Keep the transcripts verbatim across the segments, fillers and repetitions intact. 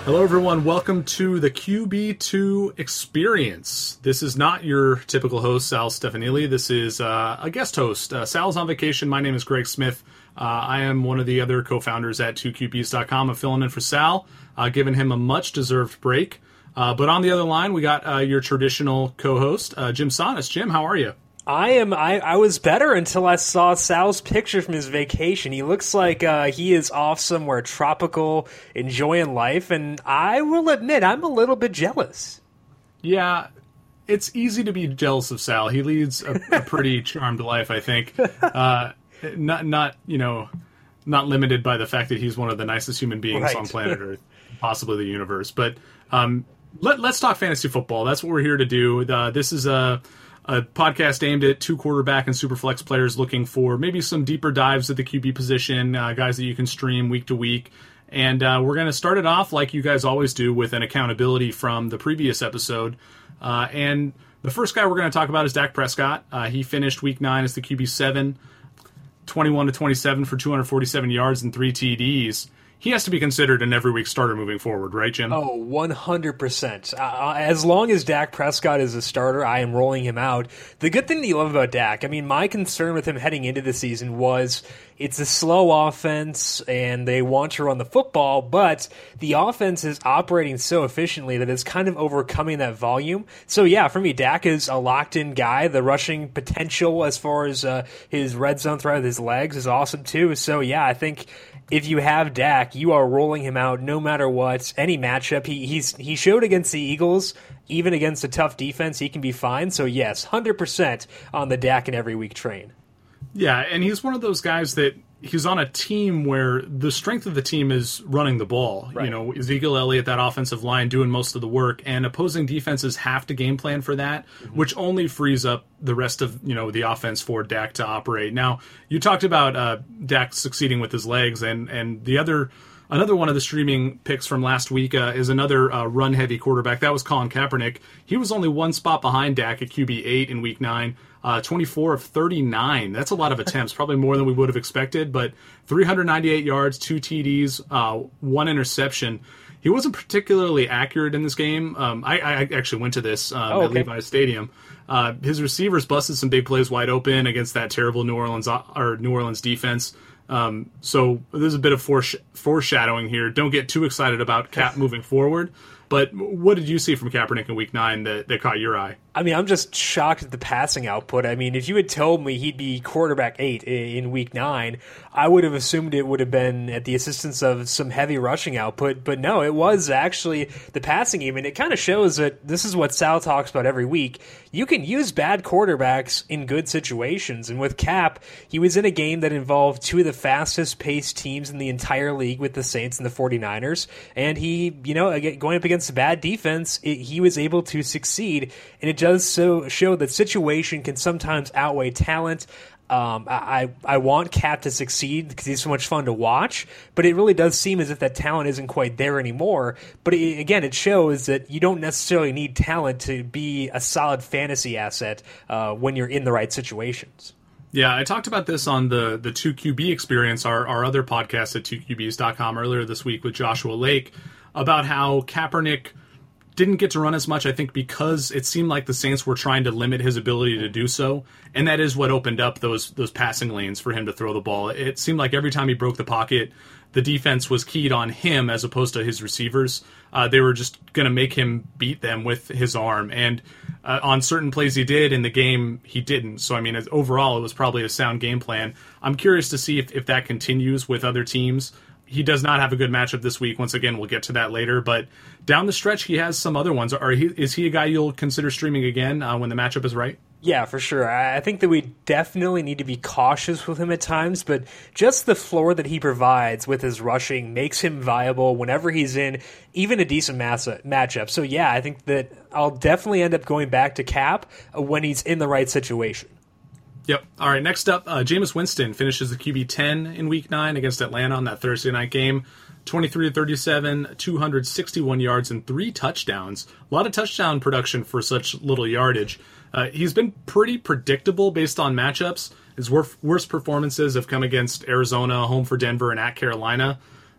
Hello, everyone. Welcome to the Q B two Experience. This is not your typical host, Sal Stefanili. This is uh, a guest host. Uh, Sal's on vacation. My name is Greg Smith. Uh, I am one of the other co-founders at two Q Bs dot com. I'm filling in for Sal, uh, giving him a much-deserved break. Uh, but on the other line, we got uh, your traditional co-host, uh, Jim Sonis. Jim, how are you? I am. I, I was better until I saw Sal's picture from his vacation. He looks like uh, he is off somewhere tropical, enjoying life, and I will admit I'm a little bit jealous. Yeah, it's easy to be jealous of Sal. He leads a, a pretty charmed life, I think. Uh, not, not you know, not limited by the fact that he's one of the nicest human beings Right. on planet Earth, possibly the universe. But um, let, let's talk fantasy football. That's what we're here to do. Uh, this is a. A podcast aimed at two quarterback and super flex players looking for maybe some deeper dives at the Q B position, uh, guys that you can stream week to week. And uh, we're going to start it off like you guys always do with an accountability from the previous episode. Uh, and the first guy we're going to talk about is Dak Prescott. Uh, he finished week nine as the Q B seven, twenty-one to twenty-seven for two hundred forty-seven yards and three T Ds. He has to be considered an every week starter moving forward, right, Jim? Oh, one hundred percent. Uh, as long as Dak Prescott is a starter, I am rolling him out. The good thing that you love about Dak, I mean, my concern with him heading into the season was it's a slow offense and they want to run the football, but the offense is operating so efficiently that it's kind of overcoming that volume. So, yeah, for me, Dak is a locked-in guy. The rushing potential as far as uh, his red zone threat with his legs is awesome, too. So, yeah, I think if you have Dak, you are rolling him out no matter what, any matchup. He he's he showed against the Eagles, even against a tough defense, he can be fine. So yes, one hundred percent on the Dak and every week train. Yeah, and he's one of those guys that he's on a team where the strength of the team is running the ball. Right. You know, Ezekiel Elliott, that offensive line, doing most of the work, and opposing defenses have to game plan for that, mm-hmm. which only frees up the rest of, you know, the offense for Dak to operate. Now, you talked about uh, Dak succeeding with his legs, and, and the other another one of the streaming picks from last week uh, is another uh, run-heavy quarterback. That was Colin Kaepernick. He was only one spot behind Dak at Q B eight in week nine. Uh, twenty-four of thirty-nine. That's a lot of attempts, probably more than we would have expected, but three hundred ninety-eight yards, two T Ds, uh, one interception. He wasn't particularly accurate in this game. Um, I, I actually went to this um, oh, okay. at Levi's Stadium. Uh, his receivers busted some big plays wide open against that terrible New Orleans or New Orleans defense. Um, so there's a bit of foresh- foreshadowing here. Don't get too excited about Cap moving forward. But what did you see from Kaepernick in week nine that, that caught your eye? I mean, I'm just shocked at the passing output. I mean, if you had told me he'd be quarterback eight in week nine, I would have assumed it would have been at the assistance of some heavy rushing output. But no, it was actually the passing game. And it kind of shows that this is what Sal talks about every week. You can use bad quarterbacks in good situations. And with Cap, he was in a game that involved two of the fastest paced teams in the entire league with the Saints and the 49ers. And he, you know, going up against a bad defense, it, he was able to succeed. And it does so show that situation can sometimes outweigh talent. Um, I I want Cap to succeed because he's so much fun to watch, but it really does seem as if that talent isn't quite there anymore. But it, again, it shows that you don't necessarily need talent to be a solid fantasy asset uh, when you're in the right situations. Yeah, I talked about this on the, the two Q B Experience, our, our other podcast at two Q Bs dot com earlier this week with Joshua Lake, about how Kaepernick didn't get to run as much, I think, because it seemed like the Saints were trying to limit his ability to do so, and that is what opened up those those passing lanes for him to throw the ball. It seemed like every time he broke the pocket, the defense was keyed on him as opposed to his receivers. Uh, they were just going to make him beat them with his arm, and uh, on certain plays he did, in the game he didn't. So, I mean, as, overall, it was probably a sound game plan. I'm curious to see if, if that continues with other teams. He does not have a good matchup this week. Once again, we'll get to that later. But down the stretch, he has some other ones. Are he, is he a guy you'll consider streaming again uh, when the matchup is right? Yeah, for sure. I think that we definitely need to be cautious with him at times, but just the floor that he provides with his rushing makes him viable whenever he's in even a decent mass- matchup. So, yeah, I think that I'll definitely end up going back to Cap when he's in the right situation. Yep. All right, next up, uh, Jameis Winston finishes the Q B ten in week nine against Atlanta on that Thursday night game. twenty-three to thirty-seven, two hundred sixty-one yards, and three touchdowns. A lot of touchdown production for such little yardage. Uh, he's been pretty predictable based on matchups. His wor- worst performances have come against Arizona, home for Denver, and at Carolina.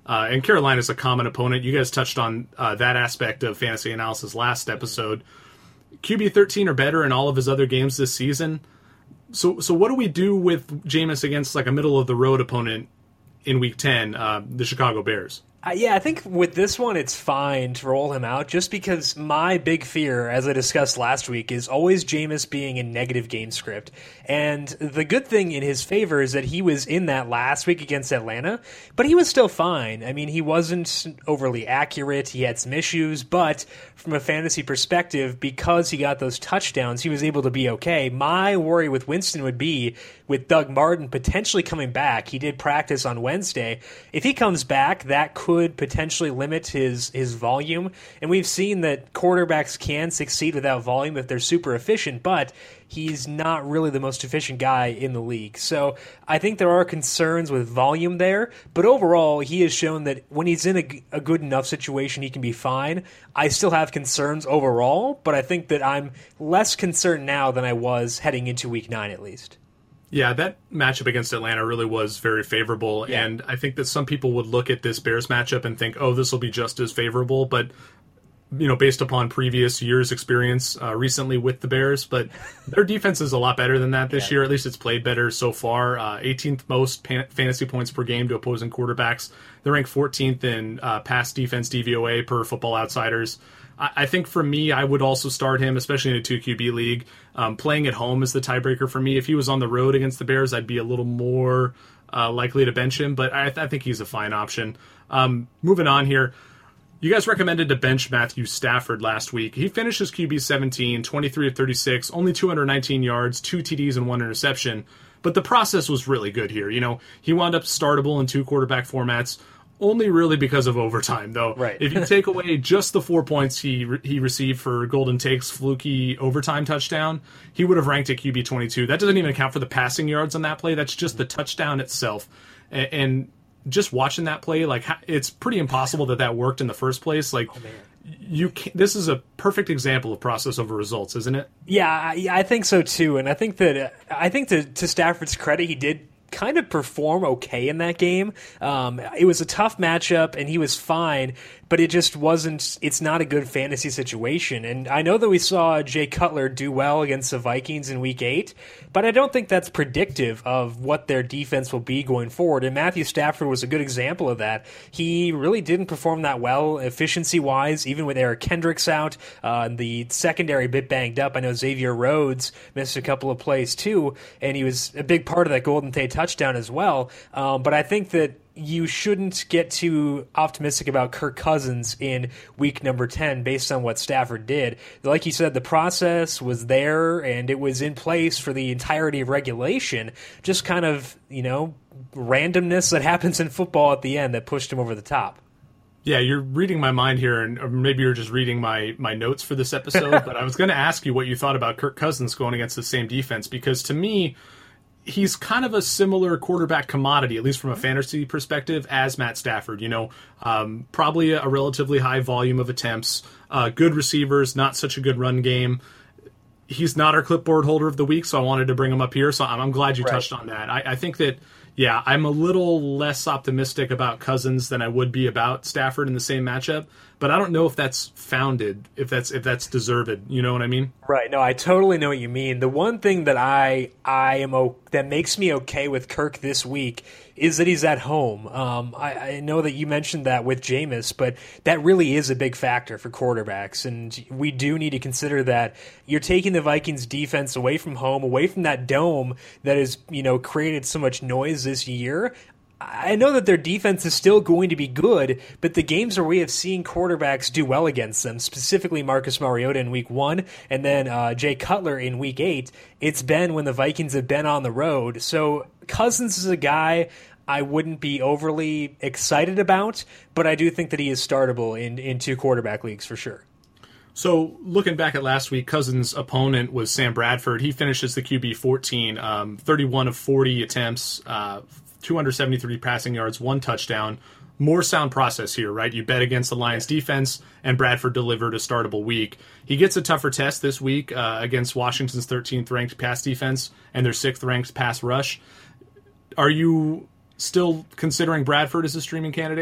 Uh, and Carolina's a common opponent. You guys touched on uh, that aspect of fantasy analysis last episode. Q B thirteen or better in all of his other games this season. So so what do we do with Jameis against like a middle-of-the-road opponent in Week ten, uh, the Chicago Bears? Uh, yeah, I think with this one, it's fine to roll him out just because my big fear, as I discussed last week, is always Jameis being in negative game script. And the good thing in his favor is that he was in that last week against Atlanta, but he was still fine. I mean, he wasn't overly accurate. He had some issues, but from a fantasy perspective, because he got those touchdowns, he was able to be okay. My worry with Winston would be with Doug Martin potentially coming back. He did practice on Wednesday. If he comes back, that could could potentially limit his his volume, and we've seen that quarterbacks can succeed without volume if they're super efficient, but he's not really the most efficient guy in the league. So I think there are concerns with volume there, but overall he has shown that when he's in a, a good enough situation he can be fine. I still have concerns overall, but I think that I'm less concerned now than I was heading into week nine at least. Yeah, that matchup against Atlanta really was very favorable, yeah. And I think that some people would look at this Bears matchup and think, oh, this will be just as favorable, but, you know, based upon previous years' experience uh, recently with the Bears, but their defense is a lot better than that this yeah. year. At least it's played better so far. Uh, eighteenth most pan- fantasy points per game to opposing quarterbacks. They're ranked fourteenth in uh, pass defense D V O A per Football Outsiders. I think for me, I would also start him, especially in a two Q B league. Um, playing at home is the tiebreaker for me. If he was on the road against the Bears, I'd be a little more uh, likely to bench him, but I, th- I think he's a fine option. Um, moving on here, you guys recommended to bench Matthew Stafford last week. He finishes Q B seventeen, twenty-three of thirty-six, only two hundred nineteen yards, two T Ds, and one interception. But the process was really good here. You know, he wound up startable in two quarterback formats. Only really because of overtime, though. Right. If you take away just the four points he re- he received for Golden Take's fluky overtime touchdown, he would have ranked at Q B twenty-two. That doesn't even account for the passing yards on that play. That's just the touchdown itself. And, and just watching that play, like it's pretty impossible that that worked in the first place. Like, oh, man. You can't, this is a perfect example of process over results, isn't it? Yeah, I, I think so too. And I think that uh, I think to, to Stafford's credit, he did kind of perform okay in that game. Um, it was a tough matchup, and he was fine, but it just wasn't, it's not a good fantasy situation. And I know that we saw Jay Cutler do well against the Vikings in week eight, but I don't think that's predictive of what their defense will be going forward. And Matthew Stafford was a good example of that. He really didn't perform that well efficiency-wise, even with Eric Kendricks out. Uh, the secondary a bit banged up. I know Xavier Rhodes missed a couple of plays too, and he was a big part of that Golden Tate touchdown as well. Um, but I think that you shouldn't get too optimistic about Kirk Cousins in week number ten based on what Stafford did. Like you said, the process was there and it was in place for the entirety of regulation. Just kind of, you know, randomness that happens in football at the end that pushed him over the top. Yeah, you're reading my mind here, and or maybe you're just reading my, my notes for this episode, but I was going to ask you what you thought about Kirk Cousins going against the same defense, because to me, he's kind of a similar quarterback commodity, at least from a fantasy perspective, as Matt Stafford. You know, um, probably a relatively high volume of attempts, uh, good receivers, not such a good run game. He's not our clipboard holder of the week, so I wanted to bring him up here. So I'm, I'm glad you right. touched on that. I, I think that, yeah, I'm a little less optimistic about Cousins than I would be about Stafford in the same matchup. But I don't know if that's founded, if that's if that's deserved. You know what I mean? Right. No, I totally know what you mean. The one thing that I I am o- that makes me okay with Kirk this week is that he's at home. Um, I, I know that you mentioned that with Jameis, but that really is a big factor for quarterbacks, and we do need to consider that you're taking the Vikings defense away from home, away from that dome that has, you know, created so much noise this year. I know that their defense is still going to be good, but the games where we have seen quarterbacks do well against them, specifically Marcus Mariota in week one and then uh, Jay Cutler in week eight, it's been when the Vikings have been on the road. So Cousins is a guy I wouldn't be overly excited about, but I do think that he is startable in, in two quarterback leagues for sure. So looking back at last week, Cousins' opponent was Sam Bradford. He finishes the Q B fourteen, um, thirty-one of forty attempts, uh, two hundred seventy-three passing yards, one touchdown. More sound process here, right? You bet against the Lions defense, and Bradford delivered a startable week. He gets a tougher test this week uh, against Washington's thirteenth ranked pass defense and their sixth ranked pass rush. Are you still considering Bradford as a streaming candidate?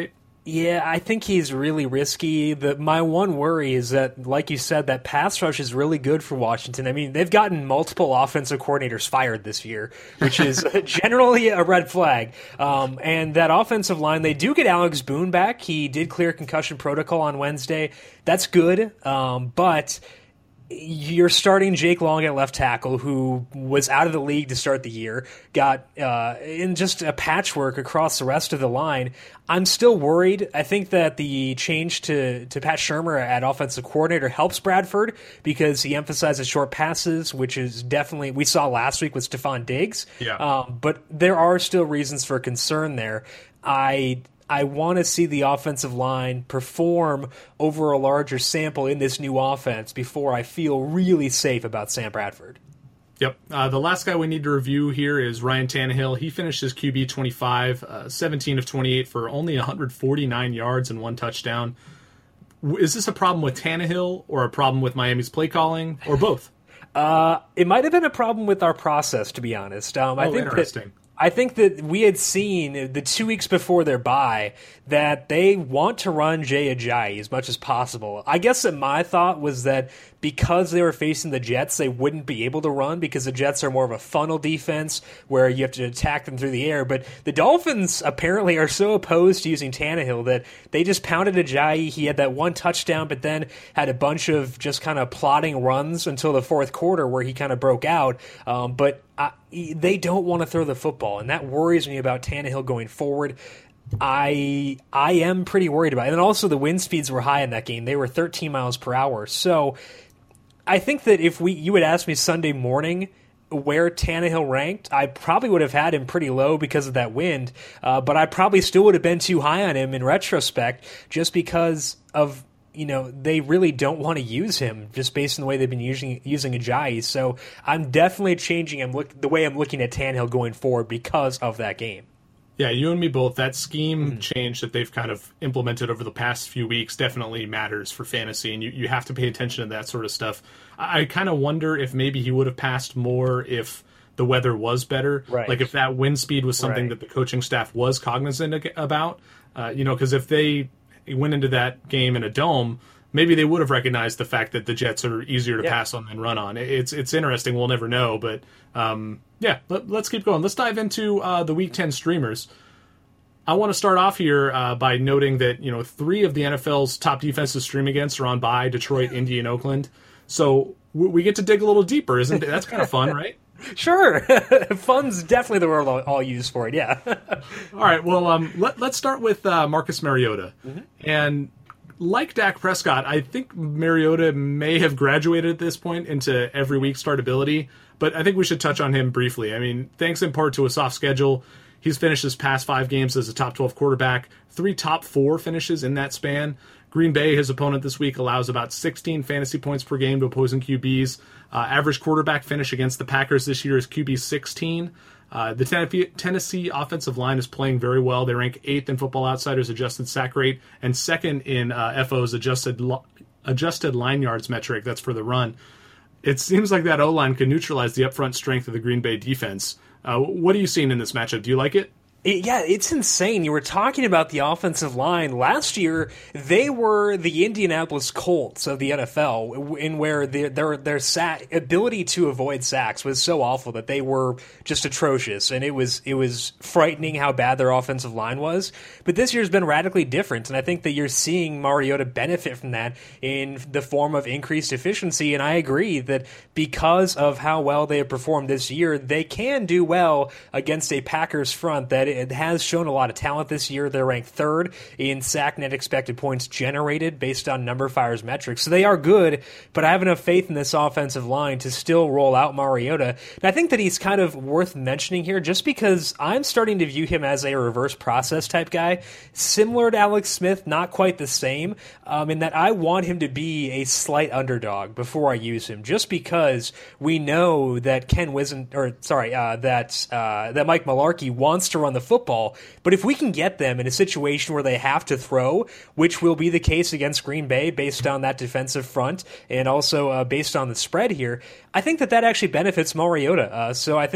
Yeah, I think he's really risky. The, my one worry is that, like you said, that pass rush is really good for Washington. I mean, they've gotten multiple offensive coordinators fired this year, which is generally a red flag. Um, and that offensive line, they do get Alex Boone back. He did clear concussion protocol on Wednesday. That's good, um, but you're starting Jake Long at left tackle, who was out of the league to start the year, got uh, in just a patchwork across the rest of the line. I'm still worried. I think that the change to, to Pat Shurmur at offensive coordinator helps Bradford because he emphasizes short passes, which is definitely, we saw last week with Stephon Diggs. Yeah. Um, but there are still reasons for concern there. I I want to see the offensive line perform over a larger sample in this new offense before I feel really safe about Sam Bradford. Yep. Uh, the last guy we need to review here is Ryan Tannehill. He finished his Q B twenty-five, uh, seventeen of twenty-eight for only one hundred forty-nine yards and one touchdown. Is this a problem with Tannehill or a problem with Miami's play calling or both? Uh, it might have been a problem with our process, to be honest. Um, I oh, think interesting. That, I think that we had seen the two weeks before their bye that they want to run Jay Ajayi as much as possible. I guess that my thought was that because they were facing the Jets, they wouldn't be able to run because the Jets are more of a funnel defense where you have to attack them through the air. But the Dolphins apparently are so opposed to using Tannehill that they just pounded Ajayi. He had that one touchdown, but then had a bunch of just kind of plodding runs until the fourth quarter where he kind of broke out. Um, but I, they don't want to throw the football, and that worries me about Tannehill going forward. I I am pretty worried about it. And also the wind speeds were high in that game. They were thirteen miles per hour. So I think that if we you would ask me Sunday morning where Tannehill ranked, I probably would have had him pretty low because of that wind, uh, but I probably still would have been too high on him in retrospect just because of, you know, they really don't want to use him just based on the way they've been using using Ajayi. So I'm definitely changing him look, the way I'm looking at Tannehill going forward because of that game. Yeah, you and me both. That scheme Mm-hmm. change that they've kind of implemented over the past few weeks definitely matters for fantasy, and you, you have to pay attention to that sort of stuff. I, I kind of wonder if maybe he would have passed more if the weather was better. Right. Like if that wind speed was something Right. that the coaching staff was cognizant about. Uh, you know, because if they went into that game in a dome, maybe they would have recognized the fact that the Jets are easier to yeah. pass on than run on. It's it's interesting. We'll never know, but um, yeah, let, let's keep going. Let's dive into uh, the Week ten streamers. I want to start off here uh, by noting that you know three of the N F L's top defenses to stream against are on bye: Detroit, Indy, and Oakland. So we, we get to dig a little deeper, isn't it? That's kind of fun, right? Sure. Fun's definitely the word I'll, I'll use for it, yeah. All right, well, um, let, let's start with uh, Marcus Mariota. Mm-hmm. And like Dak Prescott, I think Mariota may have graduated at this point into every week startability, but I think we should touch on him briefly. I mean, thanks in part to a soft schedule, he's finished his past five games as a top twelve quarterback, three top four finishes in that span. Green Bay, his opponent this week, allows about sixteen fantasy points per game to opposing Q Bs. Uh, average quarterback finish against the Packers this year is Q B sixteen. Uh, the Tennessee offensive line is playing very well. They rank eighth in Football Outsiders adjusted sack rate and second in uh, F O's adjusted lo- adjusted line yards metric. That's for the run. It seems like that O-line can neutralize the upfront strength of the Green Bay defense. Uh, what are you seeing in this matchup? Do you like it? It, yeah, it's insane. You were talking about the offensive line. Last year, they were the Indianapolis Colts of the N F L, in where their their, their sack, ability to avoid sacks was so awful that they were just atrocious, and it was it was frightening how bad their offensive line was. But this year's been radically different, and I think that you're seeing Mariota benefit from that in the form of increased efficiency, and I agree that because of how well they have performed this year, they can do well against a Packers front that it has shown a lot of talent this year. They're ranked third in sack net expected points generated based on number fires metrics. So they are good, but I have enough faith in this offensive line to still roll out Mariota. And I think that he's kind of worth mentioning here just because I'm starting to view him as a reverse process type guy, similar to Alex Smith, not quite the same, um, in that I want him to be a slight underdog before I use him, just because we know that Ken Wizen, or sorry, uh, that uh, that Mike Mularkey wants to run the football, but if we can get them in a situation where they have to throw, which will be the case against Green Bay based on that defensive front and also uh, based on the spread here, I think that that actually benefits Mariota. Uh, so I think that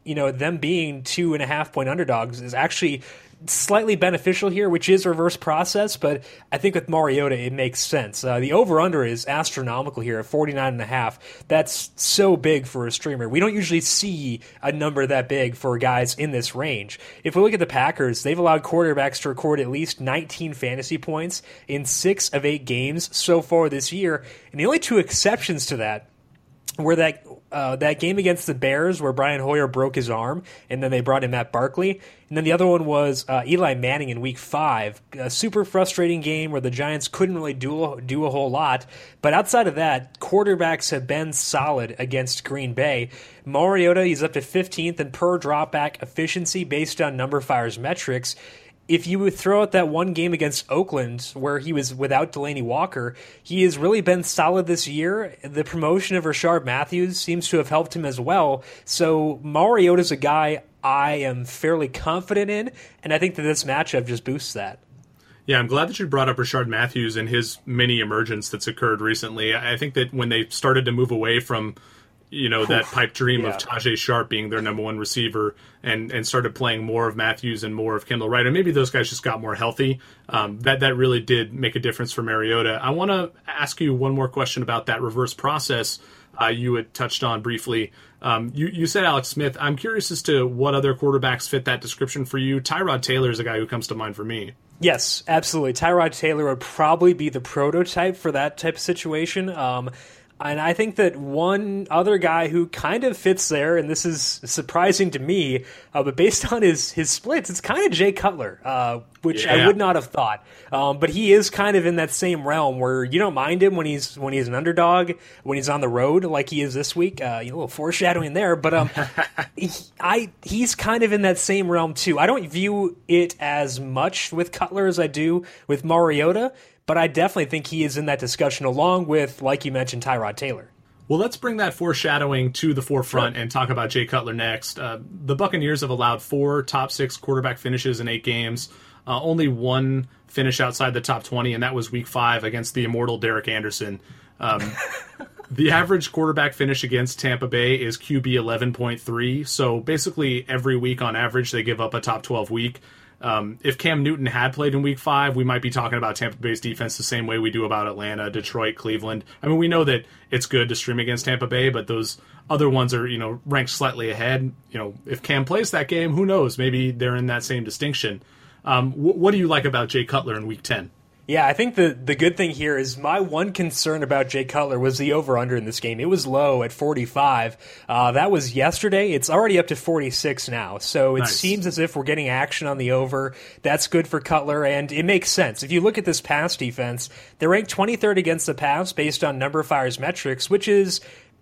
you know, them being two and a half point underdogs is actually slightly beneficial here, which is reverse process, but I think with Mariota it makes sense. Uh, the over-under is astronomical here at forty-nine and a half. That's so big for a streamer. We don't usually see a number that big for guys in this range. If we look at the Packers, they've allowed quarterbacks to record at least nineteen fantasy points in six of eight games so far this year, and the only two exceptions to that were that uh, that game against the Bears where Brian Hoyer broke his arm, and then they brought in Matt Barkley. And then the other one was uh, Eli Manning in Week five, a super frustrating game where the Giants couldn't really do a, do a whole lot. But outside of that, quarterbacks have been solid against Green Bay. Mariota, he's up to fifteenth in per dropback efficiency based on NumberFire's metrics. If you would throw out that one game against Oakland where he was without Delaney Walker, he has really been solid this year. The promotion of Rashard Matthews seems to have helped him as well. So Mariota's a guy I am fairly confident in, and I think that this matchup just boosts that. Yeah, I'm glad that you brought up Rashard Matthews and his mini emergence that's occurred recently. I think that when they started to move away from you know, that pipe dream yeah. of Tajay Sharp being their number one receiver and, and started playing more of Matthews and more of Kendall Wright. And maybe those guys just got more healthy. Um, that, that really did make a difference for Mariota. I want to ask you one more question about that reverse process uh, you had touched on briefly. Um, you, you said Alex Smith. I'm curious as to what other quarterbacks fit that description for you. Tyrod Taylor is a guy who comes to mind for me. Yes, absolutely. Tyrod Taylor would probably be the prototype for that type of situation. Um, And I think that one other guy who kind of fits there, and this is surprising to me, uh, but based on his, his splits, it's kind of Jay Cutler, uh, which yeah. I would not have thought. Um, but he is kind of in that same realm where you don't mind him when he's when he's an underdog, when he's on the road like he is this week. Uh, a little foreshadowing there, but um, he, I he's kind of in that same realm too. I don't view it as much with Cutler as I do with Mariota. But I definitely think he is in that discussion along with, like you mentioned, Tyrod Taylor. Well, let's bring that foreshadowing to the forefront sure. and talk about Jay Cutler next. Uh, the Buccaneers have allowed four top six quarterback finishes in eight games, uh, only one finish outside the top twenty, and that was week five against the immortal Derek Anderson. Um, the average quarterback finish against Tampa Bay is Q B eleven point three, so basically every week on average they give up a top twelve week. Um, if Cam Newton had played in week five, we might be talking about Tampa Bay's defense the same way we do about Atlanta, Detroit, Cleveland. I mean, we know that it's good to stream against Tampa Bay, but those other ones are, you know, ranked slightly ahead. You know, if Cam plays that game, who knows? Maybe they're in that same distinction. Um, wh- what do you like about Jay Cutler in week ten? Yeah, I think the, the good thing here is my one concern about Jay Cutler was the over-under in this game. It was low at forty-five. Uh, that was yesterday. It's already up to forty-six now. So it nice. seems as if we're getting action on the over. That's good for Cutler, and it makes sense. If you look at this pass defense, they're ranked twenty-third against the pass based on NumberFire's metrics, which is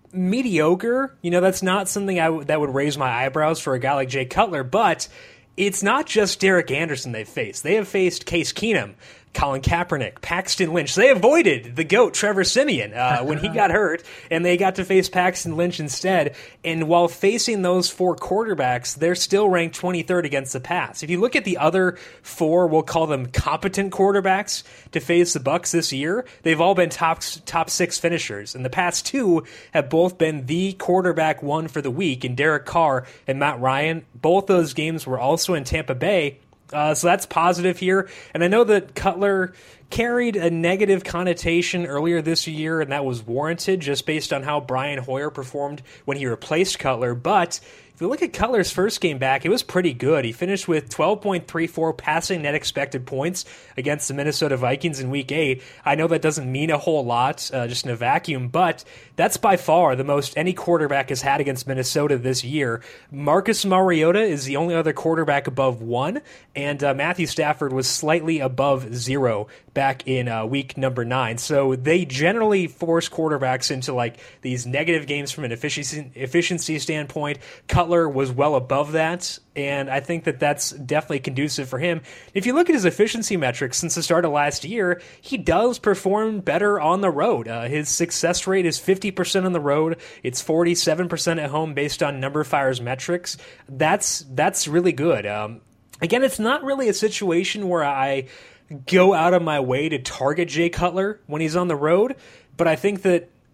mediocre. You know, that's not something I w- that would raise my eyebrows for a guy like Jay Cutler, but it's not just Derek Anderson they've faced. They have faced Case Keenum, Colin Kaepernick, Paxton Lynch. They avoided the GOAT, Trevor Siemian, uh, when he got hurt, and they got to face Paxton Lynch instead. And while facing those four quarterbacks, they're still ranked twenty-third against the pass. If you look at the other four, we'll call them competent quarterbacks to face the Bucs this year, they've all been top top six finishers. And the past two have both been the quarterback one for the week in Derek Carr and Matt Ryan. Both those games were also in Tampa Bay. Uh, so that's positive here. And I know that Cutler carried a negative connotation earlier this year, and that was warranted just based on how Brian Hoyer performed when he replaced Cutler. But if you look at Cutler's first game back, it was pretty good. He finished with twelve point three four passing net expected points against the Minnesota Vikings in Week eight. I know that doesn't mean a whole lot, uh, just in a vacuum, but that's by far the most any quarterback has had against Minnesota this year. Marcus Mariota is the only other quarterback above one, and uh, Matthew Stafford was slightly above zero back in uh, week number nine. So they generally force quarterbacks into like these negative games from an efficiency efficiency standpoint. Cutler was well above that, and I think that that's definitely conducive for him. If you look at his efficiency metrics since the start of last year, he does perform better on the road. Uh, his success rate is fifty percent on the road. It's forty-seven percent at home based on NumberFire's metrics. That's that's really good. Um, again, it's not really a situation where I go out of my way to target Jay Cutler when he's on the road, but I think that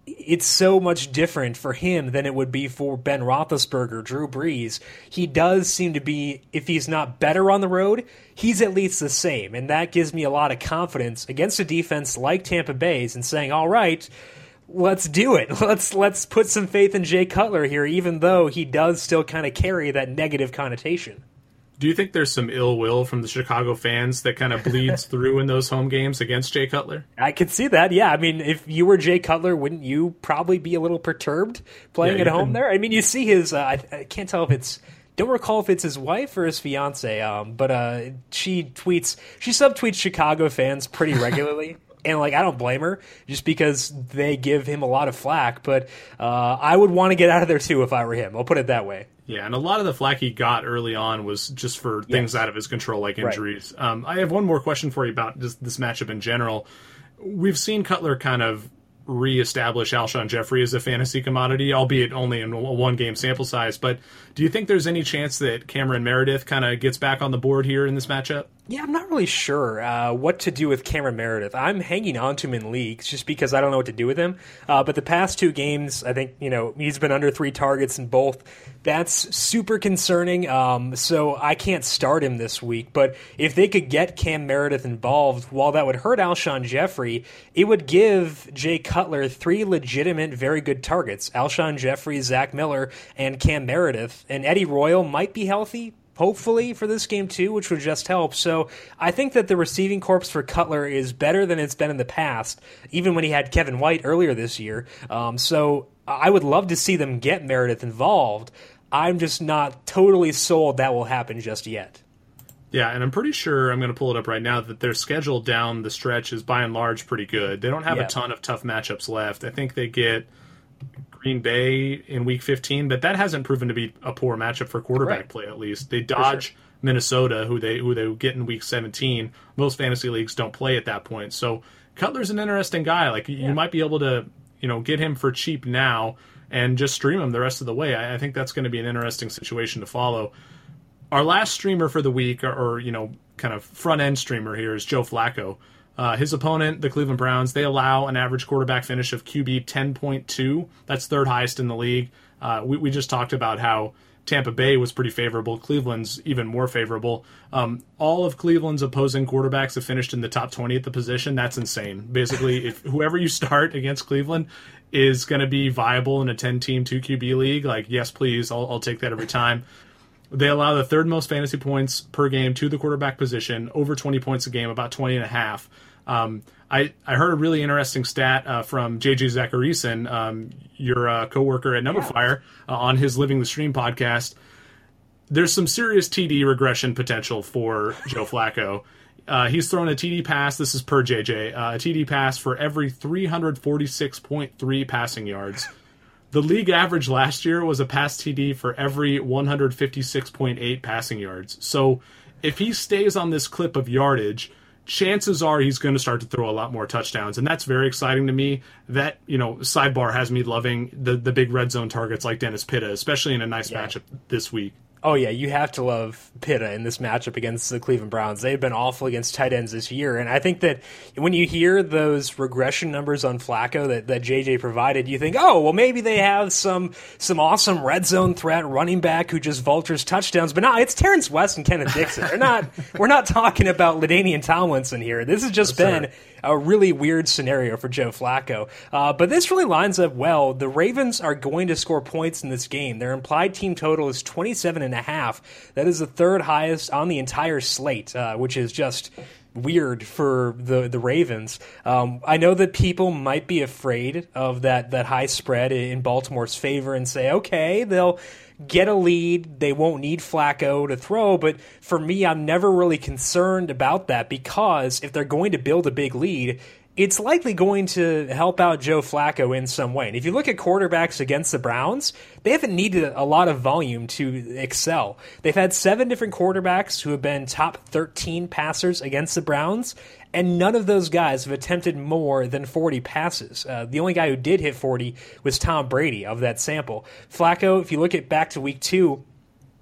it's so much different for him than it would be for Ben Roethlisberger, Drew Brees. He does seem to be, if he's not better on the road, he's at least the same. And that gives me a lot of confidence against a defense like Tampa Bay's and saying, all right, let's do it. Let's let's put some faith in Jay Cutler here, even though he does still kind of carry that negative connotation. Do you think there's some ill will from the Chicago fans that kind of bleeds through in those home games against Jay Cutler? I could see that, yeah. I mean, if you were Jay Cutler, wouldn't you probably be a little perturbed playing yeah, at home can... there? I mean, you see his, uh, I, I can't tell if it's, don't recall if it's his wife or his fiance, um, but uh, she tweets, she subtweets Chicago fans pretty regularly. And, like, I don't blame her just because they give him a lot of flack. But uh, I would want to get out of there, too, if I were him. I'll put it that way. Yeah, and a lot of the flack he got early on was just for things yes. out of his control, like injuries. Right. Um, I have one more question for you about just this matchup in general. We've seen Cutler kind of reestablish Alshon Jeffrey as a fantasy commodity, albeit only in a one-game sample size. But do you think there's any chance that Cameron Meredith kind of gets back on the board here in this matchup? Yeah, I'm not really sure uh, what to do with Cameron Meredith. I'm hanging on to him in leagues just because I don't know what to do with him. Uh, but the past two games, I think, you know, he's been under three targets in both. That's super concerning. Um, so I can't start him this week. But if they could get Cam Meredith involved, while that would hurt Alshon Jeffrey, it would give Jay Cutler three legitimate, very good targets. Alshon Jeffrey, Zach Miller, and Cam Meredith. And Eddie Royal might be healthy, hopefully, for this game too, which would just help. So I think that the receiving corps for Cutler is better than it's been in the past, even when he had Kevin White earlier this year. Um, so I would love to see them get Meredith involved. I'm just not totally sold that will happen just yet. Yeah, and I'm pretty sure, I'm going to pull it up right now, that their schedule down the stretch is by and large pretty good. They don't have yeah. a ton of tough matchups left. I think they get Green Bay in week fifteen, but that hasn't proven to be a poor matchup for quarterback right. play, at least. They dodge sure. Minnesota, who they who they get in week seventeen. Most fantasy leagues don't play at that point. So Cutler's an interesting guy. Like yeah. you might be able to, you know, get him for cheap now and just stream him the rest of the way. I, I think that's going to be an interesting situation to follow. Our last streamer for the week, or, or you know, kind of front-end streamer here, is Joe Flacco. Uh, his opponent, the Cleveland Browns, they allow an average quarterback finish of Q B ten point two. That's third highest in the league. Uh, we, we just talked about how Tampa Bay was pretty favorable. Cleveland's even more favorable. Um, all of Cleveland's opposing quarterbacks have finished in the top twenty at the position. That's insane. Basically, if whoever you start against Cleveland is going to be viable in a ten-team, two Q B league, like, yes, please, I'll, I'll take that every time. They allow the third most fantasy points per game to the quarterback position, over twenty points a game, about twenty and a half. Um, I, I heard a really interesting stat uh, from J J Zacharyson, um, your uh, coworker at Numberfire, uh, on his Living the Stream podcast. There's some serious T D regression potential for Joe Flacco. Uh, he's thrown a T D pass, this is per J J, uh, a T D pass for every three hundred forty-six point three passing yards. The league average last year was a pass T D for every one hundred fifty-six point eight passing yards. So if he stays on this clip of yardage, chances are he's going to start to throw a lot more touchdowns, and that's very exciting to me. That, you know, sidebar has me loving the, the big red zone targets like Dennis Pitta, especially in a nice yeah. matchup this week. Oh, yeah, you have to love Pitta in this matchup against the Cleveland Browns. They've been awful against tight ends this year, and I think that when you hear those regression numbers on Flacco that, that J J provided, you think, oh, well, maybe they have some some awesome red zone threat running back who just vultures touchdowns. But no, it's Terrence West and Kenneth Dixon. They're not. We're not talking about LaDainian Tomlinson here. This has just That's been right. a really weird scenario for Joe Flacco. Uh, but this really lines up well. The Ravens are going to score points in this game. Their implied team total is twenty-seven and a half. That is the third highest on the entire slate, uh, which is just weird for the the Ravens. Um, I know that people might be afraid of that that high spread in Baltimore's favor and say, okay, they'll get a lead, they won't need Flacco to throw, but for me, I'm never really concerned about that, because if they're going to build a big lead, it's likely going to help out Joe Flacco in some way. And if you look at quarterbacks against the Browns, they haven't needed a lot of volume to excel. They've had seven different quarterbacks who have been top thirteen passers against the Browns, and none of those guys have attempted more than forty passes. Uh, the only guy who did hit forty was Tom Brady of that sample. Flacco, if you look at back to week two,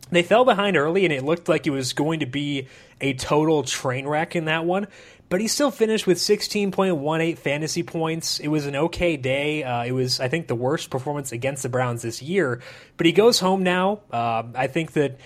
They fell behind early, and it looked like it was going to be a total train wreck in that one. But he still finished with sixteen point one eight fantasy points. It was an okay day. Uh, it was, I think, the worst performance against the Browns this year. But he goes home now. Uh, I think that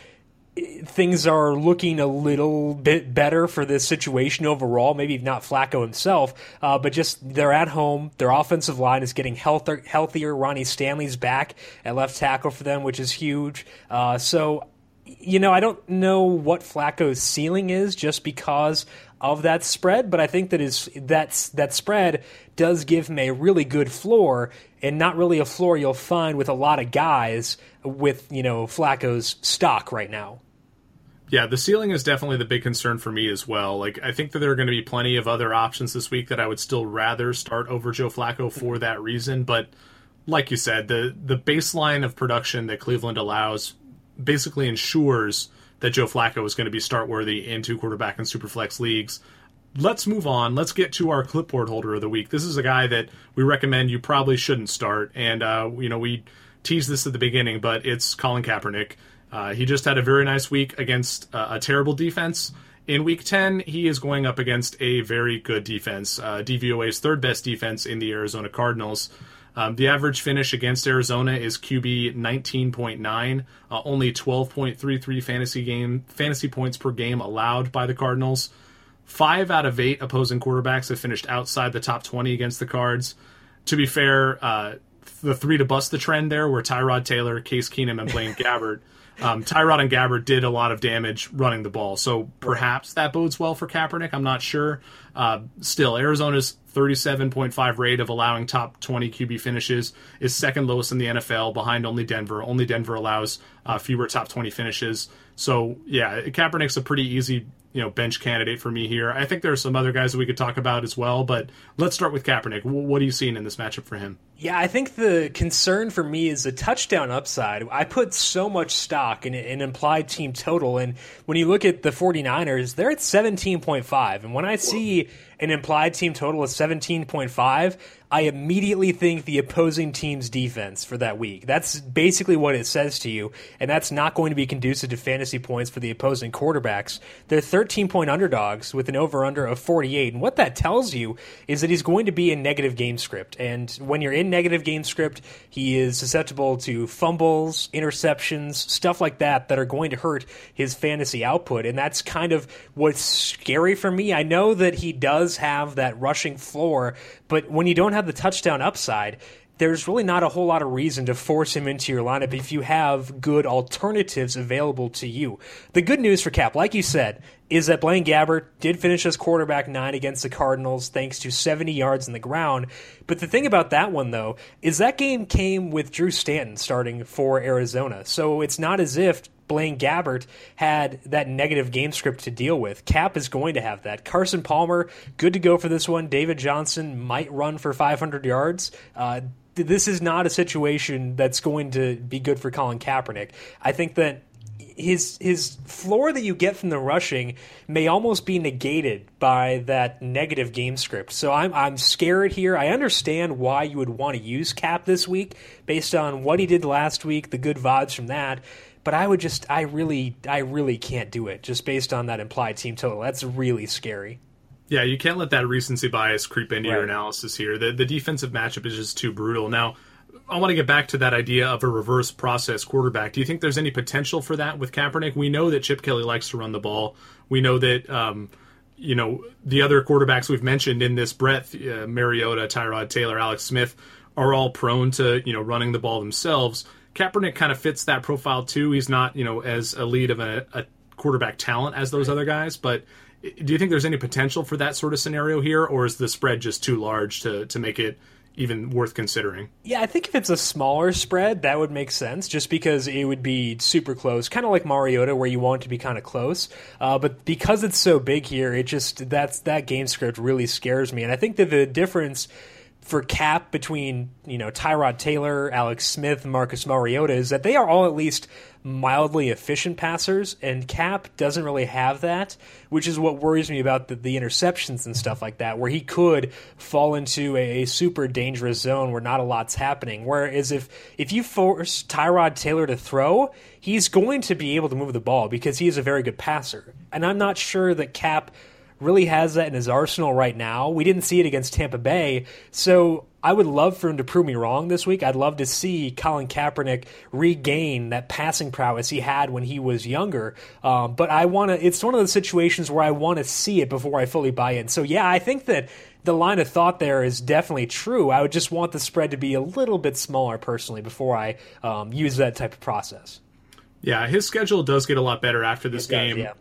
things are looking a little bit better for this situation overall. Maybe not Flacco himself, uh, but just they're at home. Their offensive line is getting healthier. healthier. Ronnie Stanley's back at left tackle for them, which is huge. Uh, so, you know, I don't know what Flacco's ceiling is just because of that spread, but I think that is that's that spread does give him a really good floor, and not really a floor you'll find with a lot of guys with, you know, Flacco's stock right now. Yeah, the ceiling is definitely the big concern for me as well. Like, I think that there are going to be plenty of other options this week that I would still rather start over Joe Flacco for that reason. But like you said, the the baseline of production that Cleveland allows basically ensures that Joe Flacco is going to be start-worthy in two quarterback and superflex leagues. Let's move on. Let's get to our clipboard holder of the week. This is a guy that we recommend you probably shouldn't start. And, uh, you know, we teased this at the beginning, but it's Colin Kaepernick. Uh, he just had a very nice week against uh, a terrible defense. In week ten, he is going up against a very good defense, uh, D V O A's third best defense in the Arizona Cardinals. Um, the average finish against Arizona is Q B nineteen point nine, uh, only twelve point three three fantasy game fantasy points per game allowed by the Cardinals. Five out of eight opposing quarterbacks have finished outside the top twenty against the Cards. To be fair, uh, the three to bust the trend there were Tyrod Taylor, Case Keenum, and Blaine Gabbert. Um, Tyrod and Gabbert did a lot of damage running the ball, so perhaps that bodes well for Kaepernick. I'm not sure. Uh, still, Arizona's thirty-seven point five rate of allowing top twenty Q B finishes is second lowest in the N F L, behind only Denver. Only Denver allows uh, fewer top twenty finishes. So, yeah, Kaepernick's a pretty easy, you know, bench candidate for me here. I think there are some other guys that we could talk about as well, but let's start with Kaepernick. What are you seeing in this matchup for him? Yeah, I think the concern for me is the touchdown upside. I put so much stock in an implied team total, and when you look at the 49ers, they're at seventeen point five, and when I see an implied team total of seventeen point five, I immediately think the opposing team's defense for that week. That's basically what it says to you, and that's not going to be conducive to fantasy points for the opposing quarterbacks. They're thirteen-point underdogs with an over-under of forty-eight, and what that tells you is that he's going to be in negative game script, and when you're in negative game script, he is susceptible to fumbles, interceptions, stuff like that that are going to hurt his fantasy output, and that's kind of what's scary for me. I know that he does have that rushing floor, but when you don't have the touchdown upside, there's really not a whole lot of reason to force him into your lineup if you have good alternatives available to you. The good news for Cap, like you said, is that Blaine Gabbert did finish as quarterback nine against the Cardinals thanks to seventy yards in the ground. But the thing about that one, though, is that game came with Drew Stanton starting for Arizona. So it's not as if Blaine Gabbert had that negative game script to deal with. Cap is going to have that. Carson Palmer, good to go for this one. David Johnson might run for five hundred yards. Uh, this is not a situation that's going to be good for Colin Kaepernick. I think that his his floor that you get from the rushing may almost be negated by that negative game script. So I'm I'm scared here. I understand why you would want to use Cap this week based on what he did last week, the good vibes from that. But I would just, I really, I really can't do it just based on that implied team total. That's really scary. Yeah, you can't let that recency bias creep into Right. your analysis here. The the defensive matchup is just too brutal. Now, I want to get back to that idea of a reverse process quarterback. Do you think there's any potential for that with Kaepernick? We know that Chip Kelly likes to run the ball. We know that, um, you know, the other quarterbacks we've mentioned in this breadth, uh, Mariota, Tyrod Taylor, Alex Smith, are all prone to, you know, running the ball themselves. Kaepernick kind of fits that profile too. He's not, you know, as elite of a, a quarterback talent as those other guys, but do you think there's any potential for that sort of scenario here, or is the spread just too large to, to make it even worth considering? Yeah, I think if it's a smaller spread, that would make sense, just because it would be super close, kind of like Mariota, where you want it to be kind of close. Uh, but because it's so big here, it just that's that game script really scares me, and I think that the difference for Cap between, you know, Tyrod Taylor, Alex Smith, Marcus Mariota is that they are all at least mildly efficient passers, and Cap doesn't really have that, which is what worries me about the, the interceptions and stuff like that, where he could fall into a, a super dangerous zone where not a lot's happening. Whereas if, if you force Tyrod Taylor to throw, he's going to be able to move the ball because he is a very good passer. And I'm not sure that Cap really has that in his arsenal right now. We didn't see it against Tampa Bay, so I would love for him to prove me wrong this week. I'd love to see Colin Kaepernick regain that passing prowess he had when he was younger. Um, but I want to. It's one of those situations where I want to see it before I fully buy in. So yeah, I think that the line of thought there is definitely true. I would just want the spread to be a little bit smaller personally before I um, use that type of process. Yeah, his schedule does get a lot better after this It does, game. yeah.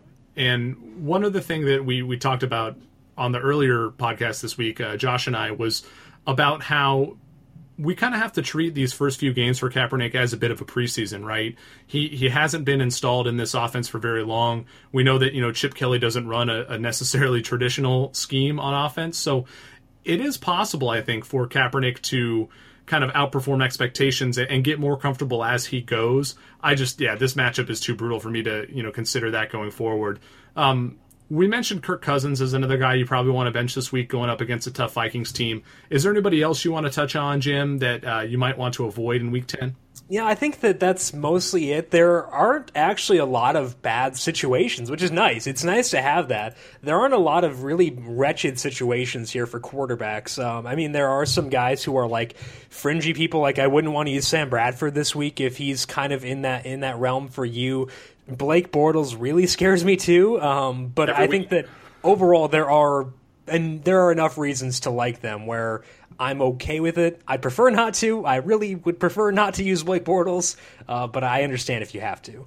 And one of the things that we, we talked about on the earlier podcast this week, uh, Josh and I, was about how we kind of have to treat these first few games for Kaepernick as a bit of a preseason, right? He he hasn't been installed in this offense for very long. We know that, you know, Chip Kelly doesn't run a, a necessarily traditional scheme on offense. So it is possible, I think, for Kaepernick to kind of outperform expectations and get more comfortable as he goes. I just, yeah, this matchup is too brutal for me to, you know, consider that going forward. Um, we mentioned Kirk Cousins as another guy you probably want to bench this week going up against a tough Vikings team. Is there anybody else you want to touch on, Jim, that uh, you might want to avoid in week ten? Yeah, I think that that's mostly it. There aren't actually a lot of bad situations, which is nice. It's nice to have that. There aren't a lot of really wretched situations here for quarterbacks. Um, I mean, there are some guys who are like fringy people. Like I wouldn't want to use Sam Bradford this week if he's kind of in that in that realm for you. Blake Bortles really scares me too. Um, but Every I week. think that overall there are and there are enough reasons to like them where I'm okay with it. I'd prefer not to. I really would prefer not to use Blake Bortles, uh, but I understand if you have to.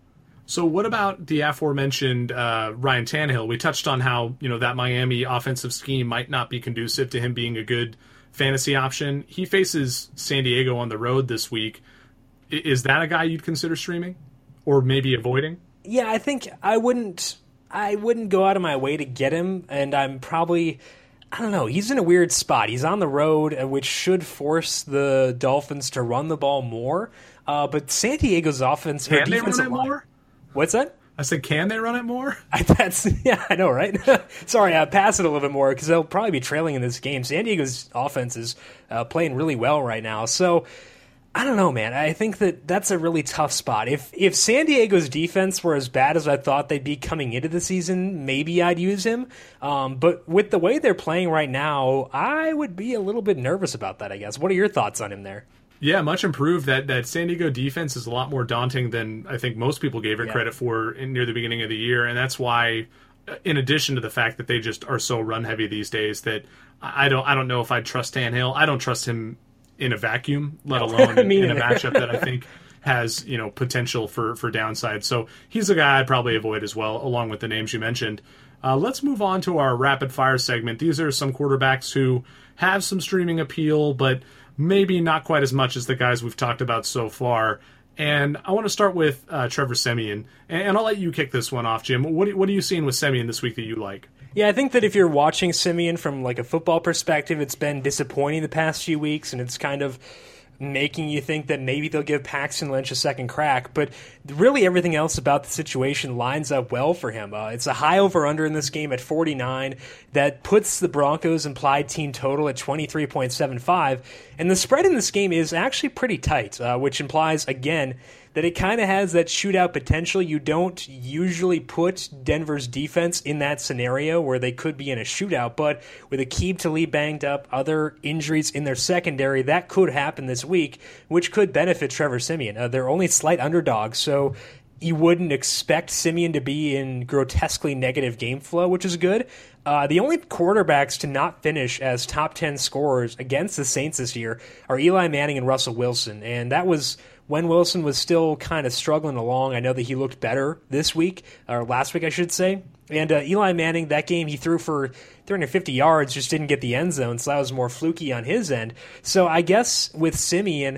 So what about the aforementioned uh, Ryan Tannehill? We touched on how, you know, that Miami offensive scheme might not be conducive to him being a good fantasy option. He faces San Diego on the road this week. I- is that a guy you'd consider streaming or maybe avoiding? Yeah, I think I wouldn't. I wouldn't go out of my way to get him, and I'm probably. I don't know. He's in a weird spot. He's on the road, which should force the Dolphins to run the ball more. Uh, but San Diego's offense, Can they run defensive it line- more? What's that? I said, can they run it more? I, that's yeah, I know, right? Sorry, I pass it a little bit more because they'll probably be trailing in this game. San Diego's offense is uh, playing really well right now, so I don't know, man. I think that that's a really tough spot. If if San Diego's defense were as bad as I thought they'd be coming into the season, maybe I'd use him. Um, but with the way they're playing right now, I would be a little bit nervous about that, I guess. What are your thoughts on him there? Yeah, much improved. That that San Diego defense is a lot more daunting than I think most people gave it Yeah. credit for in, near the beginning of the year, and that's why, in addition to the fact that they just are so run heavy these days, that I I don't I don't know if I'd trust Tannehill. I don't trust him in a vacuum, let No. alone in, Me in a neither. matchup that I think has, you know, potential for for downside. So he's a guy I'd probably avoid as well, along with the names you mentioned. Uh, let's move on to our rapid fire segment. These are some quarterbacks who have some streaming appeal, but maybe not quite as much as the guys we've talked about so far. And I want to start with uh, Trevor Siemian, and, and I'll let you kick this one off, Jim. What what are you seeing with Siemian this week that you like? Yeah, I think that if you're watching Simeon from like a football perspective, it's been disappointing the past few weeks, and it's kind of making you think that maybe they'll give Paxton Lynch a second crack. But really everything else about the situation lines up well for him. Uh, it's a high over-under in this game at forty-nine that puts the Broncos' implied team total at twenty-three point seven five. And the spread in this game is actually pretty tight, uh, which implies, again, that it kind of has that shootout potential. You don't usually put Denver's defense in that scenario where they could be in a shootout, but with Aqib Talib banged up, other injuries in their secondary, that could happen this week, which could benefit Trevor Siemian. Uh, they're only slight underdogs, so you wouldn't expect Siemian to be in grotesquely negative game flow, which is good. Uh, the only quarterbacks to not finish as top ten scorers against the Saints this year are Eli Manning and Russell Wilson, and that was when Wilson was still kind of struggling along. I know that he looked better this week, or last week I should say. And uh, Eli Manning, that game he threw for three hundred fifty yards, just didn't get the end zone, so that was more fluky on his end. So I guess with Siemian,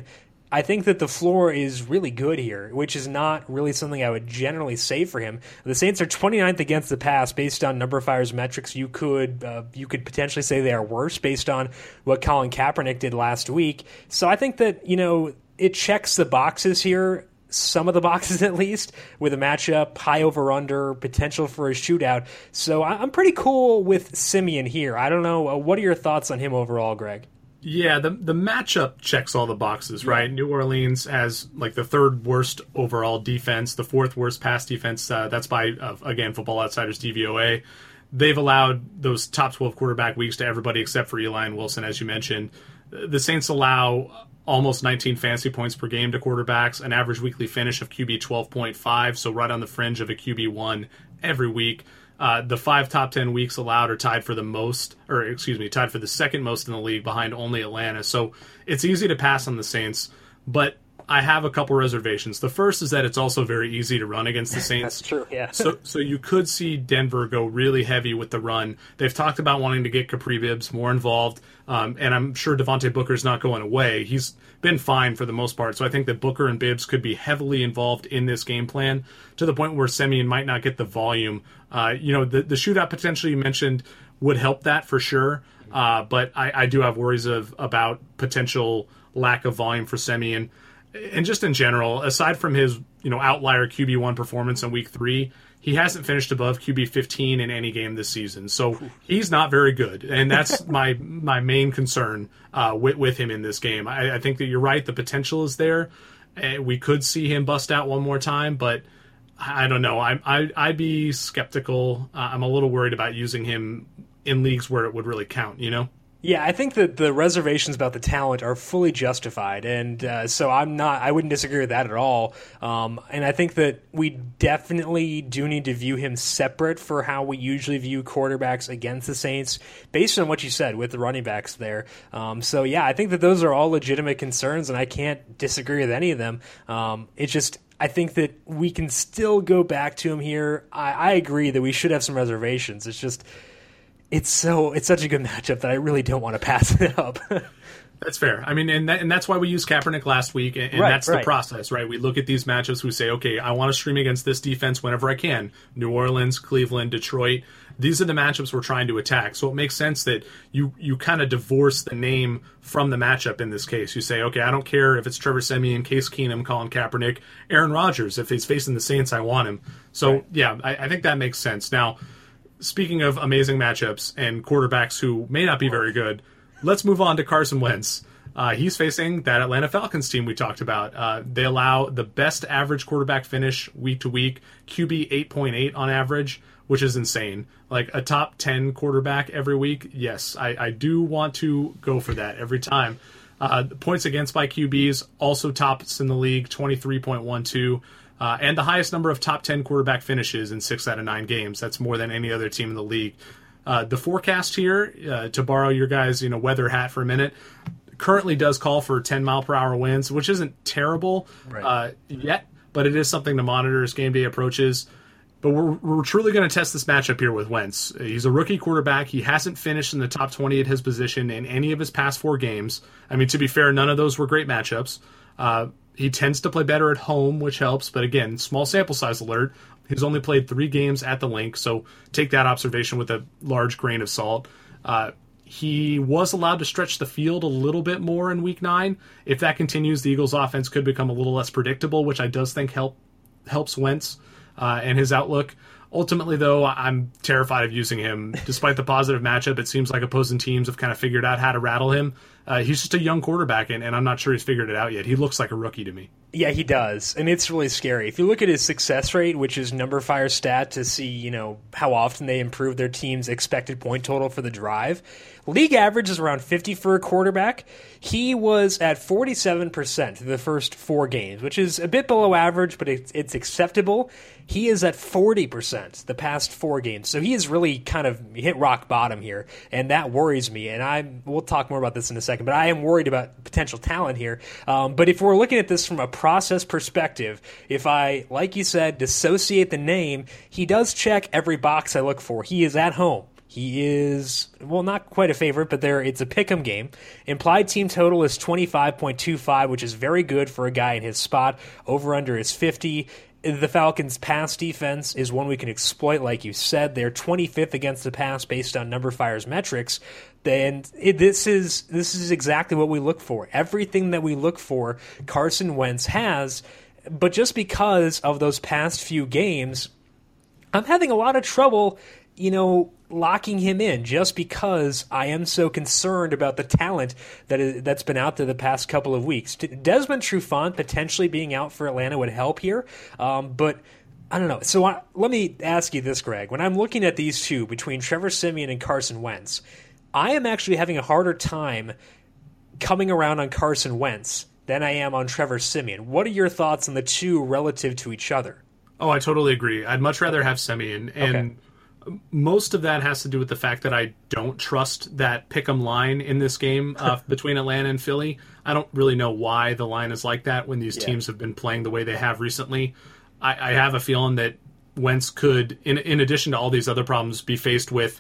I think that the floor is really good here, which is not really something I would generally say for him. The Saints are twenty-ninth against the pass based on number fires metrics. You could uh, you could potentially say they are worse based on what Colin Kaepernick did last week. So I think that, you know, it checks the boxes here, some of the boxes at least, with a matchup, high over-under, potential for a shootout. So I'm pretty cool with Siemian here. I don't know. What are your thoughts on him overall, Greg? Yeah, the the matchup checks all the boxes, right? Yeah. New Orleans has like the third worst overall defense, the fourth worst pass defense. Uh, that's by, uh, again, Football Outsiders D V O A. They've allowed those top twelve quarterback weeks to everybody except for Eli and Wilson, as you mentioned. The Saints allow almost nineteen fantasy points per game to quarterbacks, an average weekly finish of Q B twelve point five, so right on the fringe of a Q B one every week. Uh, the five top ten weeks allowed are tied for the most, or excuse me, tied for the second most in the league behind only Atlanta. So it's easy to pass on the Saints, but I have a couple reservations. The first is that it's also very easy to run against the Saints. That's true, yeah. so so you could see Denver go really heavy with the run. They've talked about wanting to get Kapri Bibbs more involved, um, and I'm sure Devontae Booker's not going away. He's been fine for the most part, so I think that Booker and Bibbs could be heavily involved in this game plan to the point where Siemian might not get the volume. Uh, you know, the, the shootout potential you mentioned would help that for sure, uh, but I, I do have worries of about potential lack of volume for Siemian. And just in general, aside from his, you know, outlier Q B one performance in week three, he hasn't finished above Q B fifteen in any game this season. So he's not very good. And that's my my main concern uh, with, with him in this game. I, I think that you're right. The potential is there. Uh, we could see him bust out one more time, but I don't know. I, I, I'd be skeptical. Uh, I'm a little worried about using him in leagues where it would really count, you know? Yeah, I think that the reservations about the talent are fully justified, and uh, so I'm not. I wouldn't disagree with that at all. Um, and I think that we definitely do need to view him separate for how we usually view quarterbacks against the Saints, based on what you said with the running backs there. Um, so yeah, I think that those are all legitimate concerns, and I can't disagree with any of them. Um, it's just, I think that we can still go back to him here. I, I agree that we should have some reservations. It's just. It's so it's such a good matchup that I really don't want to pass it up. That's fair. I mean, and that, and that's why we used Kaepernick last week, and, and right, that's right. the process, right? We look at these matchups, we say, okay, I want to stream against this defense whenever I can. New Orleans, Cleveland, Detroit. These are the matchups we're trying to attack. So it makes sense that you you kind of divorce the name from the matchup in this case. You say, okay, I don't care if it's Trevor Siemian, Case Keenum, Colin Kaepernick, Aaron Rodgers. If he's facing the Saints, I want him. So, right. yeah, I, I think that makes sense. Now, speaking of amazing matchups and quarterbacks who may not be very good, let's move on to Carson Wentz. Uh, he's facing that Atlanta Falcons team we talked about. Uh, they allow the best average quarterback finish week to week, Q B eight point eight on average, which is insane. Like a top ten quarterback every week, yes, I, I do want to go for that every time. Uh, points against by Q Bs, also tops in the league, twenty-three point one two. Uh, and the highest number of top ten quarterback finishes in six out of nine games. That's more than any other team in the league. Uh, the forecast here, uh, to borrow your guys' you know weather hat for a minute, currently does call for ten mile per hour winds, which isn't terrible right. uh, yet, but it is something to monitor as game day approaches. But we're, we're truly going to test this matchup here with Wentz. He's a rookie quarterback. He hasn't finished in the top twenty at his position in any of his past four games. I mean, to be fair, none of those were great matchups. Uh, He tends to play better at home, which helps. But again, small sample size alert. He's only played three games at the Link, so take that observation with a large grain of salt. Uh, he was allowed to stretch the field a little bit more in Week nine. If that continues, the Eagles' offense could become a little less predictable, which I does think help helps Wentz uh, and his outlook. Ultimately, though, I'm terrified of using him. Despite the positive matchup, it seems like opposing teams have kind of figured out how to rattle him. Uh, he's just a young quarterback, and, and I'm not sure he's figured it out yet. He looks like a rookie to me. Yeah, he does, and it's really scary. If you look at his success rate, which is number fire stat to see, you know, how often they improve their team's expected point total for the drive, league average is around fifty for a quarterback. He was at forty-seven percent the first four games, which is a bit below average, but it's, it's acceptable. He is at forty percent the past four games, so he has really kind of hit rock bottom here, and that worries me. And I we'll talk more about this in a second, but I am worried about potential talent here. Um, but if we're looking at this from a process perspective, if I, like you said, dissociate the name, he does check every box I look for. He is at home. He is, well, not quite a favorite, but there it's a pick'em game. Implied team total is twenty-five point two five, which is very good for a guy in his spot. Over-under is fifty. The Falcons' pass defense is one we can exploit, like you said. They're twenty-fifth against the pass based on Number Fire's metrics. And it, this is this is exactly what we look for. Everything that we look for, Carson Wentz has. But just because of those past few games, I'm having a lot of trouble, you know, locking him in just because I am so concerned about the talent that is, that's been out there the past couple of weeks. Desmond Trufant potentially being out for Atlanta would help here, um, but I don't know. So I, let me ask you this, Greg. When I'm looking at these two, between Trevor Siemian and Carson Wentz, I am actually having a harder time coming around on Carson Wentz than I am on Trevor Siemian. What are your thoughts on the two relative to each other? Oh, I totally agree. I'd much rather have Siemian, and okay. Most of that has to do with the fact that I don't trust that pick'em line in this game uh, between Atlanta and Philly. I don't really know why the line is like that when these yeah. teams have been playing the way they have recently. I, I have a feeling that Wentz could, in, in addition to all these other problems, be faced with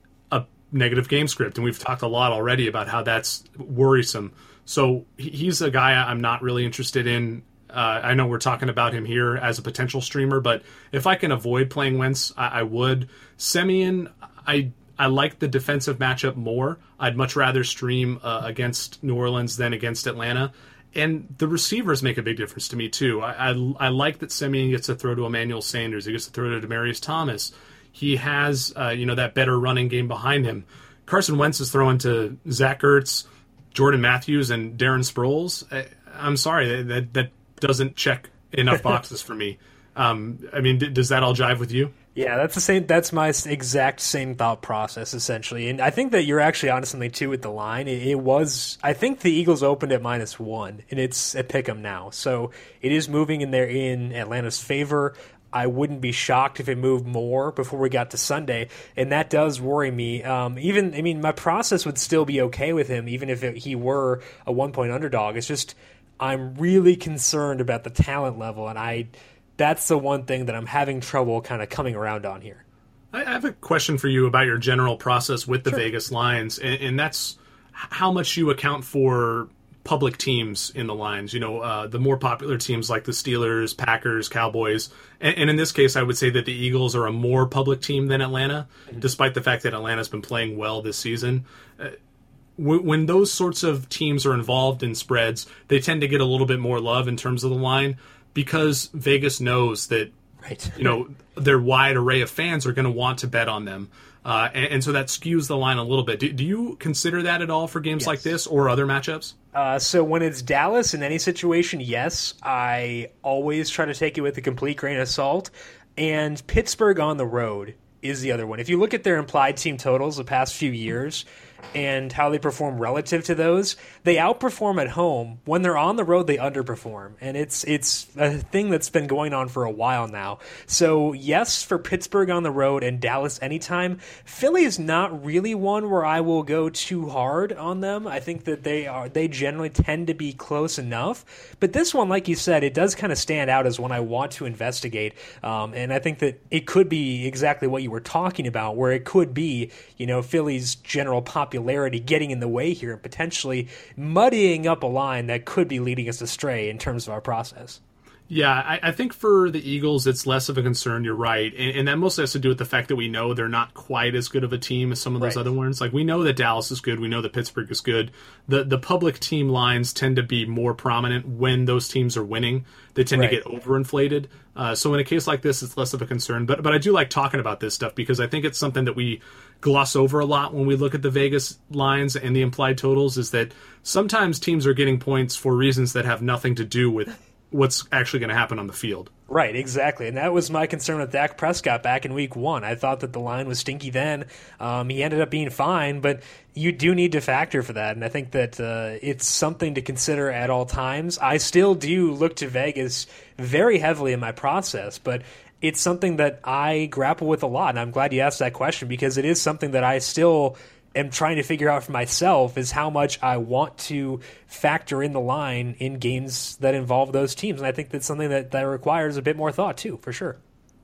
a negative game script, and we've talked a lot already about how that's worrisome. So he's a guy I'm not really interested in. Uh, I know we're talking about him here as a potential streamer, but if I can avoid playing Wentz, I, I would. Siemian, I I like the defensive matchup more. I'd much rather stream uh, against New Orleans than against Atlanta. And the receivers make a big difference to me, too. I, I, I like that Siemian gets to throw to Emmanuel Sanders. He gets to throw to Demaryius Thomas. He has uh, you know that better running game behind him. Carson Wentz is throwing to Zach Ertz, Jordan Matthews, and Darren Sproles. I, I'm sorry, that that doesn't check enough boxes for me. Um, I mean, d- does that all jive with you? Yeah, that's the same. That's my exact same thought process, essentially. And I think that you're actually onto something too with the line. It, it was, I think the Eagles opened at minus one, and it's a pick 'em now. So it is moving in there in Atlanta's favor. I wouldn't be shocked if it moved more before we got to Sunday, and that does worry me. Um, even, I mean, my process would still be okay with him, even if it, he were a one-point underdog. It's just I'm really concerned about the talent level, and I that's the one thing that I'm having trouble kind of coming around on here. I have a question for you about your general process with the sure. Vegas lines, and, and that's how much you account for public teams in the lines. You know, uh, the more popular teams like the Steelers, Packers, Cowboys, and, and in this case, I would say that the Eagles are a more public team than Atlanta, mm-hmm. despite the fact that Atlanta's been playing well this season. Uh, When those sorts of teams are involved in spreads, they tend to get a little bit more love in terms of the line because Vegas knows that right. you know their wide array of fans are going to want to bet on them, uh, and, and so that skews the line a little bit. Do, do you consider that at all for games yes. like this or other matchups? Uh, so when it's Dallas in any situation, yes, I always try to take it with a complete grain of salt. And Pittsburgh on the road is the other one. If you look at their implied team totals the past few years and how they perform relative to those, they outperform at home. When they're on the road, they underperform. And it's it's a thing that's been going on for a while now. So, yes, for Pittsburgh on the road and Dallas anytime. Philly is not really one where I will go too hard on them. I think that they are they generally tend to be close enough. But this one, like you said, it does kind of stand out as one I want to investigate. Um, and I think that it could be exactly what you were talking about, where it could be, you know, Philly's general popularity popularity getting in the way here and potentially muddying up a line that could be leading us astray in terms of our process. Yeah, I, I think for the Eagles, it's less of a concern. You're right. And, and that mostly has to do with the fact that we know they're not quite as good of a team as some of those right. other ones. Like, we know that Dallas is good. We know that Pittsburgh is good. The the public team lines tend to be more prominent when those teams are winning. They tend right. to get overinflated. Uh, so in a case like this, it's less of a concern. But, but I do like talking about this stuff because I think it's something that we gloss over a lot when we look at the Vegas lines and the implied totals, is that sometimes teams are getting points for reasons that have nothing to do with what's actually going to happen on the field. Right, exactly. And that was my concern with Dak Prescott back in week one. I thought that the line was stinky then. Um, he ended up being fine, but you do need to factor for that. And I think that uh, it's something to consider at all times. I still do look to Vegas very heavily in my process, but it's something that I grapple with a lot. And I'm glad you asked that question because it is something that I still am trying to figure out for myself, is how much I want to factor in the line in games that involve those teams. And I think that's something that, that requires a bit more thought too, for sure.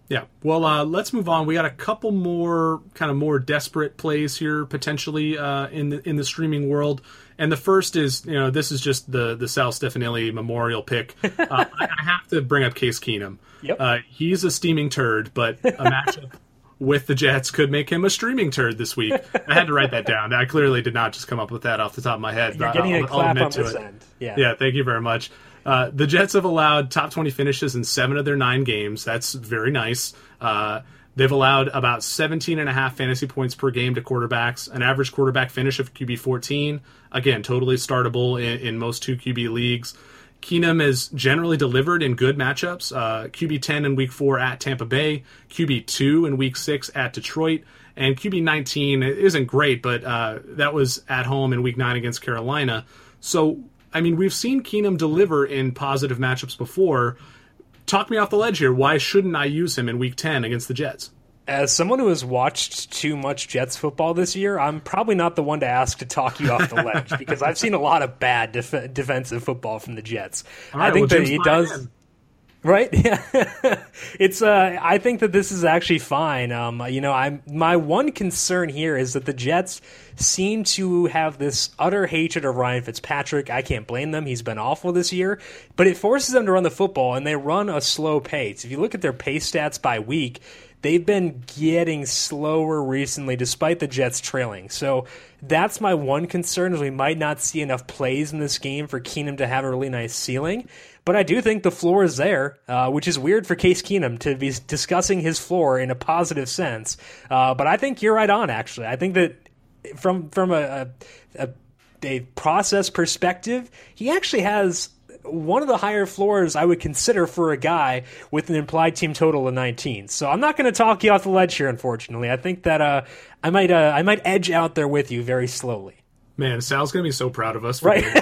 Yeah. Well, uh, let's move on. We got a couple more kind of more desperate plays here potentially uh, in the in the streaming world. And the first is, you know, this is just the the Sal Stefanelli memorial pick. Uh, I, I have to bring up Case Keenum. Yep. Uh, he's a steaming turd, but a matchup with the Jets could make him a streaming turd this week. I had to write that down. I clearly did not just come up with that off the top of my head. You're getting I'll, a clap I'll on to this it. end. Yeah. Yeah, thank you very much. Uh, the Jets have allowed top twenty finishes in seven of their nine games. That's very nice. Uh, they've allowed about seventeen and a half fantasy points per game to quarterbacks, an average quarterback finish of Q B fourteen. Again, totally startable in, in most two Q B leagues. Keenum is generally delivered in good matchups. Uh, Q B ten in week four at Tampa Bay, Q B two in week six at Detroit, and Q B nineteen isn't great, but uh, that was at home in week nine against Carolina. So, I mean, we've seen Keenum deliver in positive matchups before. Talk me off the ledge here. Why shouldn't I use him in week ten against the Jets? As someone who has watched too much Jets football this year, I'm probably not the one to ask to talk you off the ledge because I've seen a lot of bad def- defensive football from the Jets. Right, I think well, that James he does. Ryan. Right? Yeah. It's uh I think that this is actually fine. Um you know, I'm my one concern here is that the Jets seem to have this utter hatred of Ryan Fitzpatrick. I can't blame them. He's been awful this year, but it forces them to run the football and they run a slow pace. If you look at their pace stats by week, they've been getting slower recently despite the Jets trailing. So that's my one concern is we might not see enough plays in this game for Keenum to have a really nice ceiling. But I do think the floor is there, uh, which is weird for Case Keenum to be discussing his floor in a positive sense. Uh, but I think you're right on, actually. I think that from from a, a, a process perspective, he actually has one of the higher floors I would consider for a guy with an implied team total of nineteen. So I'm not going to talk you off the ledge here, unfortunately. I think that uh, I might uh, I might edge out there with you very slowly. Man, Sal's going to be so proud of us. For right.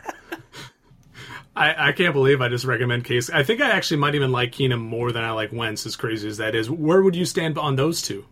I, I can't believe I just recommend Case. I think I actually might even like Keenum more than I like Wentz, as crazy as that is. Where would you stand on those two?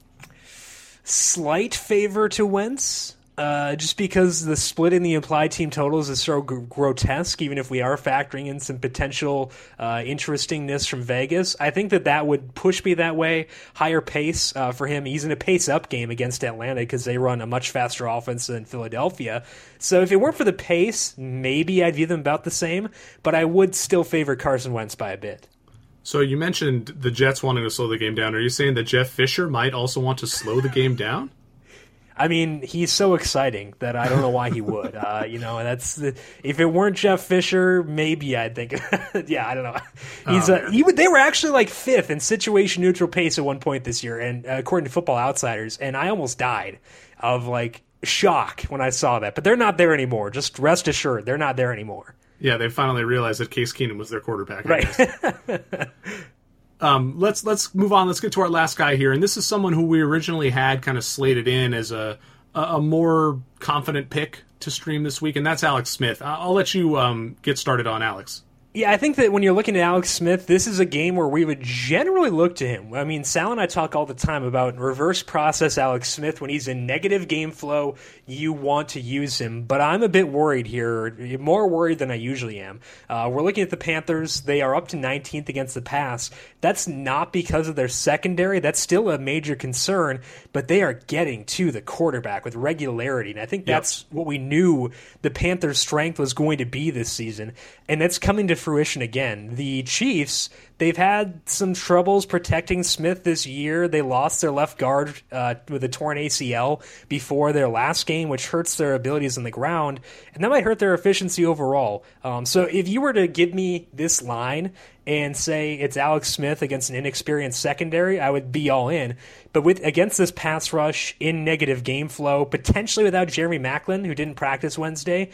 Slight favor to Wentz. Uh, just because the split in the implied team totals is so g- grotesque, even if we are factoring in some potential uh, interestingness from Vegas, I think that that would push me that way. Higher pace uh, for him. He's in a pace-up game against Atlanta because they run a much faster offense than Philadelphia. So if it weren't for the pace, maybe I'd view them about the same, but I would still favor Carson Wentz by a bit. So you mentioned the Jets wanting to slow the game down. Are you saying that Jeff Fisher might also want to slow the game down? I mean, he's so exciting that I don't know why he would. Uh, you know, that's the, if it weren't Jeff Fisher, maybe I'd think. yeah, I don't know. He's oh, uh, he would. They were actually like fifth in situation neutral pace at one point this year, and uh, according to Football Outsiders, and I almost died of like shock when I saw that. But they're not there anymore. Just rest assured, they're not there anymore. Yeah, they finally realized that Case Keenum was their quarterback. I Right. Um, let's let's move on. Let's get to our last guy here, and this is someone who we originally had kind of slated in as a a, a more confident pick to stream this week, and that's Alex Smith. I'll, I'll let you um, get started on Alex. Yeah, I think that when you're looking at Alex Smith, this is a game where we would generally look to him. I mean, Sal and I talk all the time about reverse process Alex Smith. When he's in negative game flow, you want to use him. But I'm a bit worried here, more worried than I usually am. Uh, we're looking at the Panthers. They are up to nineteenth against the pass. That's not because of their secondary. That's still a major concern, but they are getting to the quarterback with regularity. And I think that's yep. what we knew the Panthers' strength was going to be this season. And that's coming to fruition again. The Chiefs, they've had some troubles protecting Smith this year. They lost their left guard uh, with a torn A C L before their last game, which hurts their abilities on the ground, and that might hurt their efficiency overall. Um, so if you were to give me this line and say it's Alex Smith against an inexperienced secondary, I would be all in. But with against this pass rush in negative game flow, potentially without Jeremy Maclin, who didn't practice Wednesday,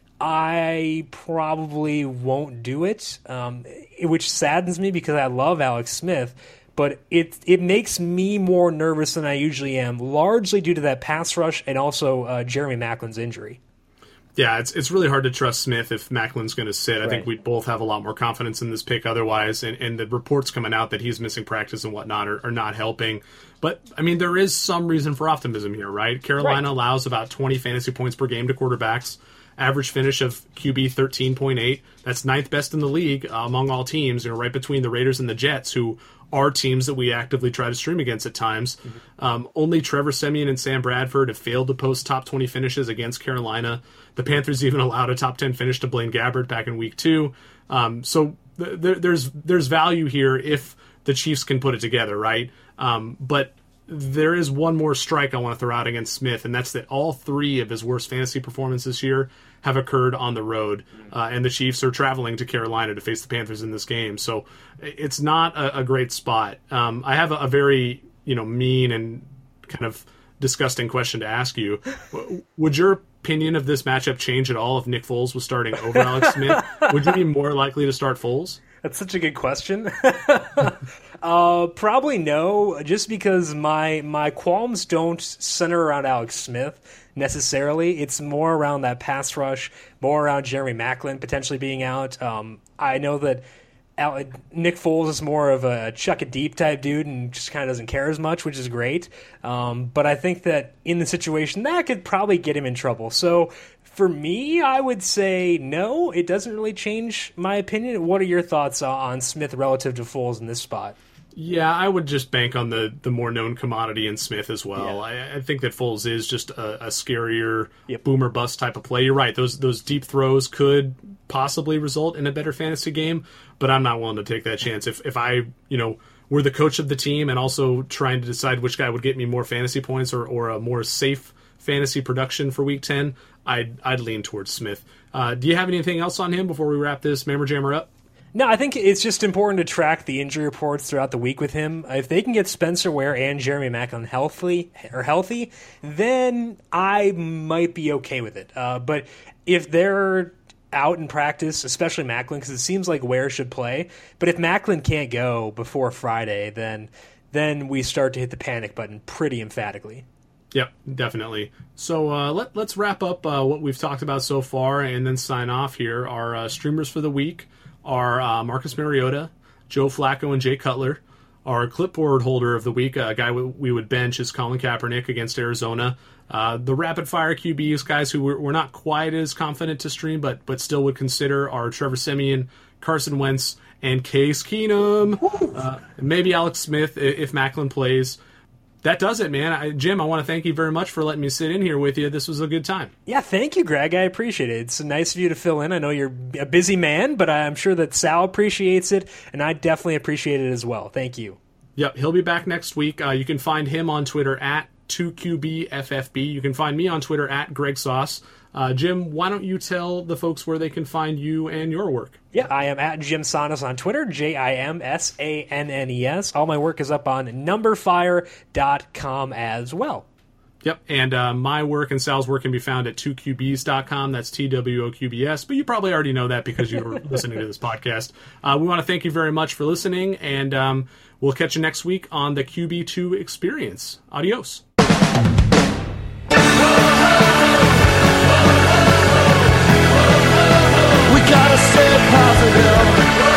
I probably won't do it, um, which saddens me because I love Alex Smith, but it it makes me more nervous than I usually am, largely due to that pass rush and also uh, Jeremy Maclin's injury. Yeah, it's it's really hard to trust Smith if Maclin's going to sit. I right. think we both have a lot more confidence in this pick otherwise, and, and the reports coming out that he's missing practice and whatnot are, are not helping. But, I mean, there is some reason for optimism here, right? Carolina right. allows about twenty fantasy points per game to quarterbacks. Average finish of Q B thirteen point eight. That's ninth best in the league uh, among all teams, you know, right between the Raiders and the Jets, who are teams that we actively try to stream against at times. Mm-hmm. Um, only Trevor Siemian and Sam Bradford have failed to post top twenty finishes against Carolina. The Panthers even allowed a top ten finish to Blaine Gabbert back in week two. Um, so th- th- there's there's value here if the Chiefs can put it together, right? Um, but there is one more strike I want to throw out against Smith, and that's that all three of his worst fantasy performances this year have occurred on the road, uh, and the Chiefs are traveling to Carolina to face the Panthers in this game. So it's not a, a great spot. Um, I have a, a very you know mean and kind of disgusting question to ask you. Would your opinion of this matchup change at all if Nick Foles was starting over Alex Smith? Would you be more likely to start Foles? That's such a good question. uh, probably no, just because my my qualms don't center around Alex Smith necessarily. It's more around that pass rush, more around Jeremy Maclin potentially being out. Um, I know that Al- Nick Foles is more of a chuck it deep type dude and just kind of doesn't care as much, which is great. Um, but I think that in the situation, that could probably get him in trouble. So for me, I would say no, it doesn't really change my opinion. What are your thoughts on Smith relative to Foles in this spot? Yeah, I would just bank on the, the more known commodity in Smith as well. Yeah. I, I think that Foles is just a, a scarier Yep. boomer bust type of play. You're right; those those deep throws could possibly result in a better fantasy game, but I'm not willing to take that chance. If if I you know were the coach of the team and also trying to decide which guy would get me more fantasy points or, or a more safe fantasy production for Week ten, I'd I'd lean towards Smith. Uh, do you have anything else on him before we wrap this Mammer Jammer up? No, I think it's just important to track the injury reports throughout the week with him. If they can get Spencer Ware and Jeremy Maclin healthy, or healthy, then I might be okay with it. Uh, but if they're out in practice, especially Maclin, because it seems like Ware should play, but if Maclin can't go before Friday, then then we start to hit the panic button pretty emphatically. Yep, definitely. So uh, let, let's wrap up uh, what we've talked about so far and then sign off here. Our uh, streamers for the week are uh, Marcus Mariota, Joe Flacco, and Jay Cutler. Our clipboard holder of the week, a guy we would bench, is Colin Kaepernick against Arizona. Uh, the rapid-fire Q Bs, guys who we're, we're not quite as confident to stream, but but still would consider, are Trevor Siemian, Carson Wentz, and Case Keenum. Uh, maybe Alex Smith if Maclin plays. That does it, man. I, Jim, I want to thank you very much for letting me sit in here with you. This was a good time. Yeah, thank you, Greg. I appreciate it. It's nice of you to fill in. I know you're a busy man, but I'm sure that Sal appreciates it, and I definitely appreciate it as well. Thank you. Yep, he'll be back next week. Uh, you can find him on Twitter at two Q B F F B. You can find me on Twitter at Greg Sauce. Uh, Jim, why don't you tell the folks where they can find you and your work? Yeah, I am at Jim Sannes on Twitter, J I M S A N N E S. All my work is up on numberfire dot com as well. Yep, and uh, my work and Sal's work can be found at two Q Bs dot com. That's T W O Q B S, but you probably already know that because you were listening to this podcast. Uh, we want to thank you very much for listening, and um, we'll catch you next week on the Q B two Experience. Adios. We gotta stay positive.